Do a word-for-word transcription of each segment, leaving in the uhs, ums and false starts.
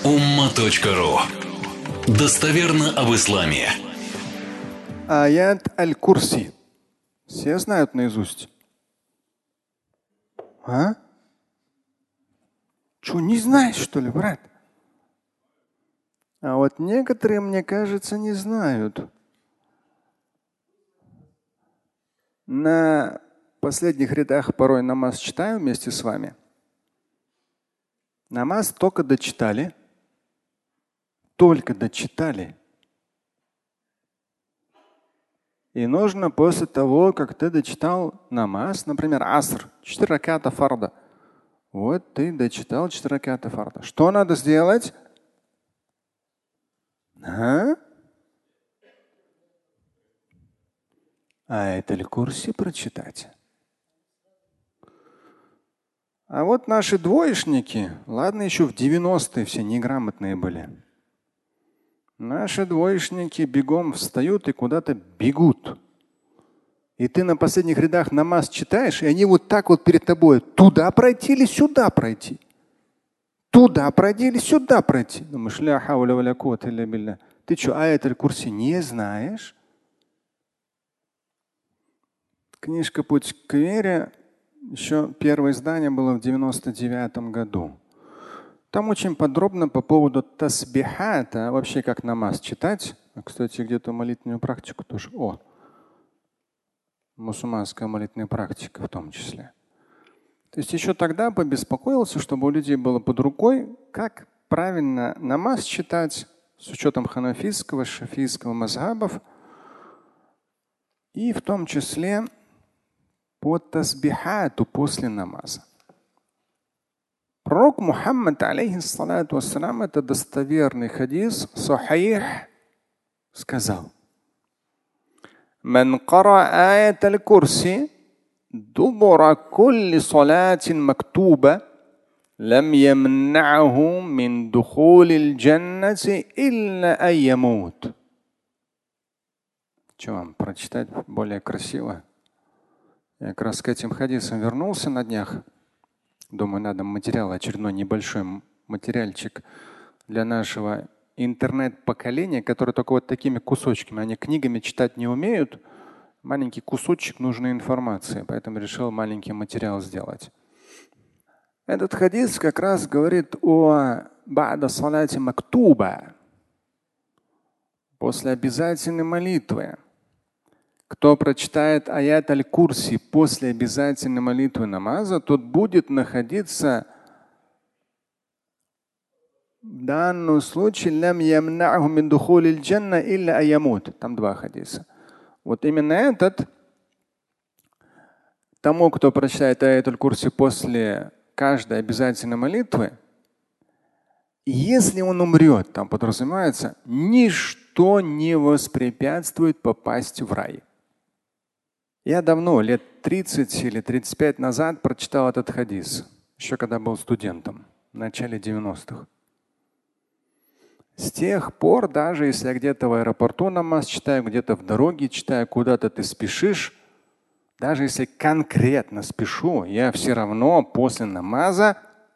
умма точка ру. Достоверно об исламе. Аят аль-Курси. Все знают наизусть? А? Что, не знаешь, что ли, брат? А вот некоторые, мне кажется, не знают. На последних рядах порой намаз читаю вместе с вами. Намаз только дочитали. Только дочитали. И нужно после того, как ты дочитал намаз, например, аср, четыре раката фарда. Вот ты дочитал четыре раката фарда. Что надо сделать? А? Аят аль-Курси прочитать. А вот наши двоечники, ладно, еще в девяностые все неграмотные были. Наши двоечники бегом встают и куда-то бегут. И ты на последних рядах намаз читаешь, и они вот так вот перед тобой туда пройти или сюда пройти. Туда пройти или сюда пройти. Думаешь, ля хауля валя куввата илля билля. Ты что, аят аль-Курси не знаешь? Книжка «Путь к вере», еще первое издание было в девяносто девятом году. Там очень подробно по поводу тасбихата, вообще как намаз читать. Кстати, где-то молитвенную практику тоже. О, мусульманская молитвенная практика в том числе. То есть еще тогда побеспокоился, чтобы у людей было под рукой, как правильно намаз читать с учетом ханафитского, шафийского мазхабов. И в том числе по тасбихату после намаза. Пророк Мухаммад, алейхиссалату вассалам, это достоверный хадис, сахих, сказал: «Ман кара аят аль-Курси дубура кулли салатин мактуба лам ямнa'аху мин духули аль-джаннати илля ан ямут». Что вам прочитать более красиво? Я как раз к этим хадисам вернулся на днях. Думаю, надо материал, очередной небольшой материальчик для нашего интернет-поколения, которое только вот такими кусочками, они книгами читать не умеют. Маленький кусочек нужной информации, поэтому решил маленький материал сделать. Этот хадис как раз говорит о ба'да салати мактуба, после обязательной молитвы. Кто прочитает аят аль-Курси после обязательной молитвы намаза, тот будет находиться в данном случае лям ямнa'аху мин духулиль джанна илля ан ямут. Там два хадиса. Вот именно этот, тому, кто прочитает аят аль-Курси после каждой обязательной молитвы, если он умрет, там подразумевается, ничто не воспрепятствует попасть в рай. Я давно, лет тридцать или тридцать пять назад, прочитал этот хадис, еще когда был студентом, в начале девяностых. С тех пор, даже если я где-то в аэропорту намаз читаю, где-то в дороге читаю, куда-то ты спешишь, даже если конкретно спешу, я все равно после намаза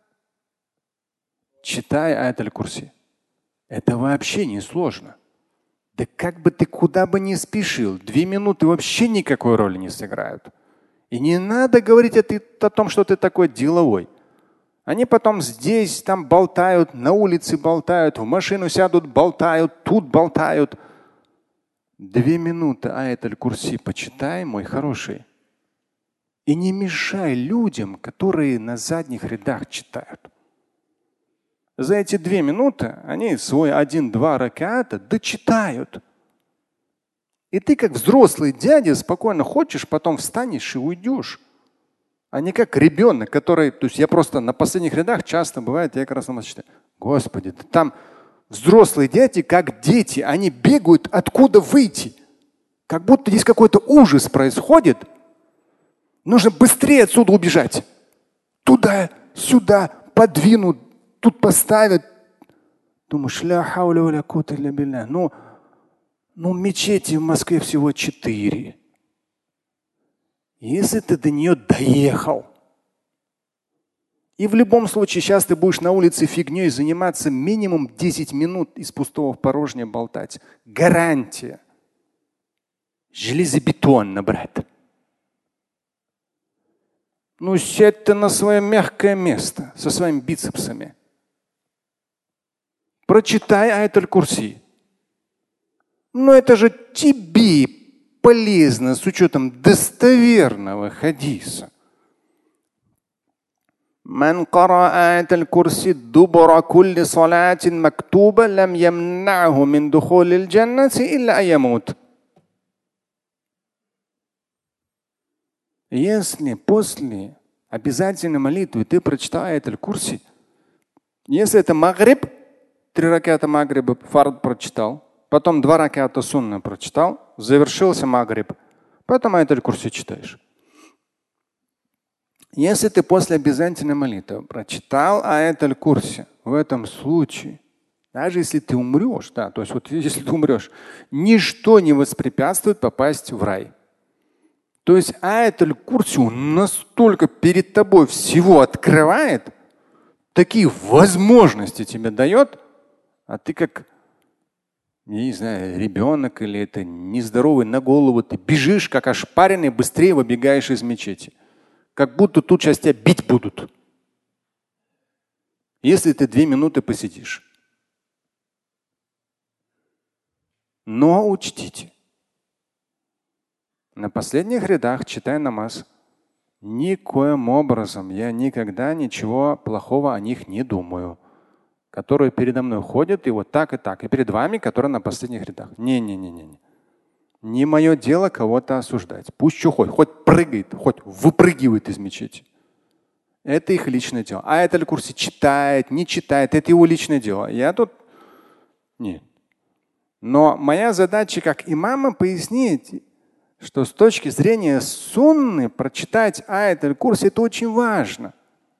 читаю аят аль-Курси. Это вообще не сложно. Да как бы ты куда бы ни спешил, две минуты вообще никакой роли не сыграют. И не надо говорить о, ты, о том, что ты такой деловой. Они потом здесь, там болтают, на улице болтают, в машину сядут, болтают, тут болтают. Две минуты аят аль-Курси почитай, мой хороший. И не мешай людям, которые на задних рядах читают. За эти две минуты они свой один-два раката дочитают. И ты, как взрослый дядя, спокойно хочешь, потом встанешь и уйдешь. А не как ребенок, который… То есть я просто на последних рядах часто бывает, я как раз намаз читаю. Господи, да там взрослые дяди, как дети, они бегают, откуда выйти. Как будто здесь какой-то ужас происходит. Нужно быстрее отсюда убежать. Туда, сюда, подвинут. Тут поставят. Думаешь, ля хауля валя куввата илля билля. Ну, ну, мечети в Москве всего четыре. Если ты до нее доехал И в любом случае сейчас ты будешь на улице фигней заниматься минимум десять минут из пустого в порожнее болтать. Гарантия. Железобетонно, брат. Ну, сядь ты на свое мягкое место со своими бицепсами. Прочитай аят аль-Курси. Но это же тебе полезно с учетом достоверного хадиса. من قرأ آية الكرسي دبر كل صلاة مكتوبة لم يمنعه من دخول الجنة إلا أن يموت. Если после обязательной молитвы ты прочитал аят аль-Курси, если это магриб, три раката магриба фард прочитал, потом два раката сунна прочитал, завершился магриб, потом аят аль-Курси читаешь. Если ты после обязательной молитвы прочитал аят аль-Курси, в этом случае, даже если ты умрешь, да, то есть вот если ты умрешь, ничто не воспрепятствует попасть в рай. То есть аят аль-Курси настолько перед тобой всего открывает, такие возможности тебе дает, а ты как, я не знаю, ребенок или это нездоровый на голову, ты бежишь как ошпаренный, быстрее выбегаешь из мечети. Как будто тут сейчас тебя бить будут. Если ты две минуты посидишь. Но учтите, на последних рядах, читая намаз, никоим образом я никогда ничего плохого о них не думаю, которые передо мной ходят и вот так и так, и перед вами, которые на последних рядах. Не-не-не-не. Не мое дело кого-то осуждать. Пусть что хоть, хоть прыгает, хоть выпрыгивает из мечети. Это их личное дело. А это аль-Курси читает, не читает, это его личное дело. Я тут нет. Но моя задача как имама пояснить, что с точки зрения сунны прочитать аят аль-Курси это очень важно.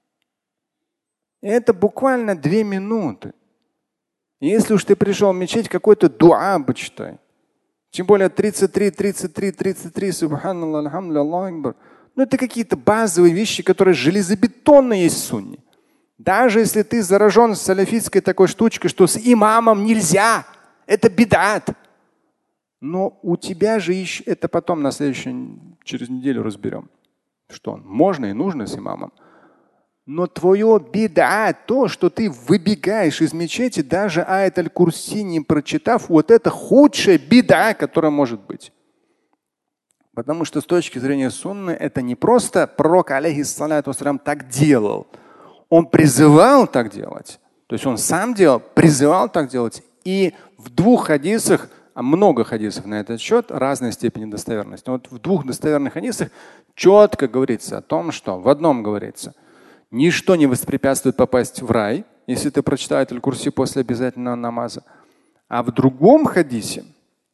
Это буквально две минуты. Если уж ты пришел в мечеть, какой-то дуа почитай. Тем более тридцать три, тридцать три, тридцать три, субханаллах, алхамдулиллах, акбар. Ну это какие-то базовые вещи, которые железобетонные есть в сунне. Даже если ты заражен салафитской такой штучкой, что с имамом нельзя, это бидат. Но у тебя же еще, это потом на следующую, через неделю разберем, что можно и нужно с имамом. Но твое бида, то, что ты выбегаешь из мечети, даже аят аль-Курси не прочитав, вот это худшая бида, которая может быть. Потому что с точки зрения сунны это не просто пророк алейхиссалату вассалям так делал. Он призывал так делать. То есть он сам делал, призывал так делать. И в двух хадисах, а много хадисов на этот счет, разной степени достоверности. Но вот в двух достоверных хадисах четко говорится о том, что в одном говорится, ничто не воспрепятствует попасть в рай, если ты прочитаешь аль-Курси после обязательного намаза. А в другом хадисе,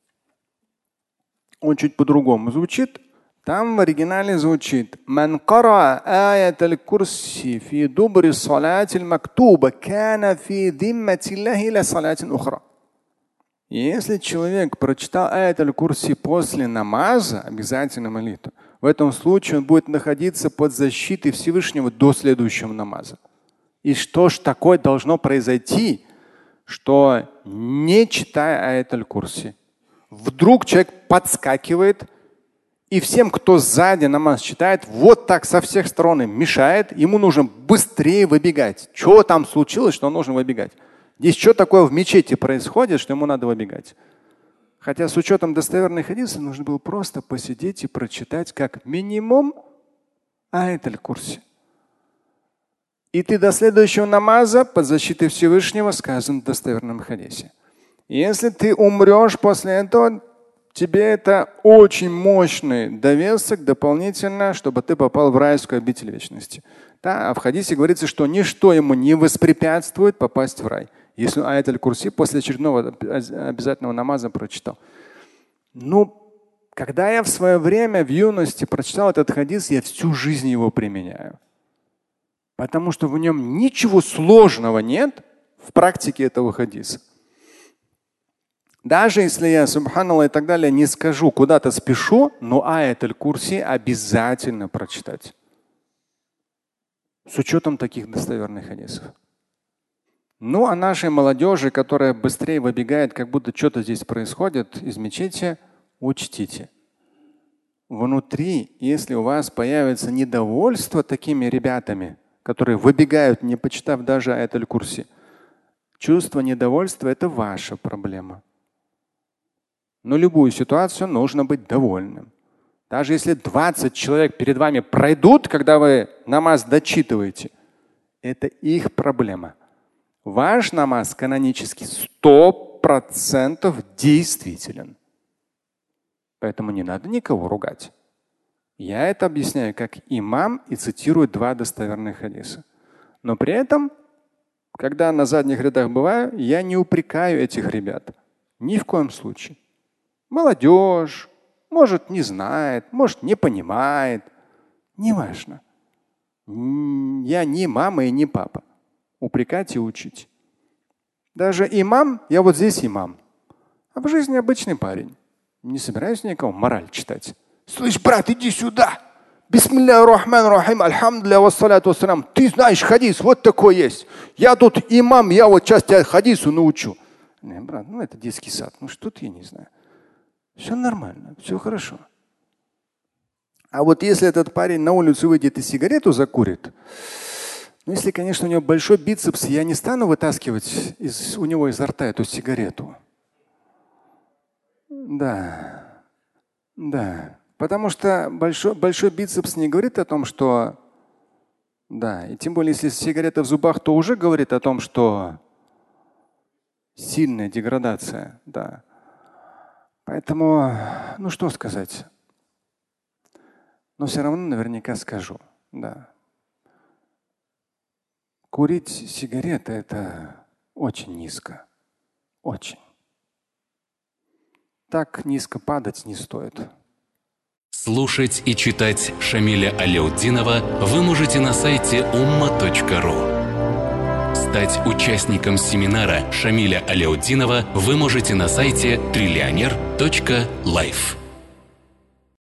он чуть по-другому звучит, там в оригинале звучит: «Ман кара аят аль-Курси фи дубри салати аль-мактуба кана фи диммати Аллахи ля салатин ухра». Если человек прочитал аят аль-Курси после намаза, обязательно молитву, в этом случае он будет находиться под защитой Всевышнего до следующего намаза. И что ж такое должно произойти, что не читая аят аль-Курси, вдруг человек подскакивает, и всем, кто сзади намаз читает, вот так со всех сторон им мешает, ему нужно быстрее выбегать. Что там случилось, что он нужно выбегать? Здесь что такое в мечети происходит, что ему надо выбегать? Хотя с учетом достоверных хадисов нужно было просто посидеть и прочитать как минимум аят аль-Курси. И ты до следующего намаза под защитой Всевышнего, сказано в достоверном хадисе. Если ты умрешь после этого, тебе это очень мощный довесок дополнительно, чтобы ты попал в райскую обитель вечности. Да, а в хадисе говорится, что ничто ему не воспрепятствует попасть в рай. Если аят аль-Курси после очередного обязательного намаза прочитал. Ну, когда я в свое время в юности прочитал этот хадис, я всю жизнь его применяю. Потому что в нем ничего сложного нет в практике этого хадиса. Даже если я, субханаллах и так далее, не скажу, куда-то спешу, но аят аль-Курси обязательно прочитать. с учетом таких достоверных хадисов. Ну, а нашей молодежи, которая быстрее выбегает, как будто что-то здесь происходит из мечети, учтите. Внутри, если у вас появится недовольство такими ребятами, которые выбегают, не почитав даже аят аль-Курси, чувство недовольства – это ваша проблема. Но любую ситуацию нужно быть довольным. Даже если двадцать человек перед вами пройдут, когда вы намаз дочитываете, это их проблема. Ваш намаз канонически сто процентов действителен. Поэтому не надо никого ругать. Я это объясняю как имам и цитирую два достоверных хадиса. Но при этом, когда на задних рядах бываю, я не упрекаю этих ребят. Ни в коем случае. Молодежь, может, не знает, может, не понимает. Неважно. Я не мама и не папа. Упрекать и учить. Даже имам, я вот здесь имам. А в жизни обычный парень. Не собираюсь никого мораль читать. Слышь, брат, иди сюда. Бисмилля рахман рахим, альхамдулилля вассаляту вассалям. Ты знаешь хадис, вот такой есть. Я тут имам, я вот сейчас тебя хадису научу. Не, брат, ну это детский сад. Ну что-то я не знаю. Все нормально, все хорошо. А вот если этот парень на улицу выйдет и сигарету закурит, ну если, конечно, у него большой бицепс, я не стану вытаскивать из, у него изо рта эту сигарету. Да, да. Потому что большой, большой бицепс не говорит о том, что… Да, и тем более, если сигарета в зубах, то уже говорит о том, что сильная деградация. Да. Поэтому, ну что сказать. Но все равно наверняка скажу. Да. Курить сигареты – это очень низко. Очень. Так низко падать не стоит. Слушать и читать Шамиля Аляутдинова вы можете на сайте умма точка ру. Стать участником семинара Шамиля Аляутдинова вы можете на сайте триллионер точка лайф.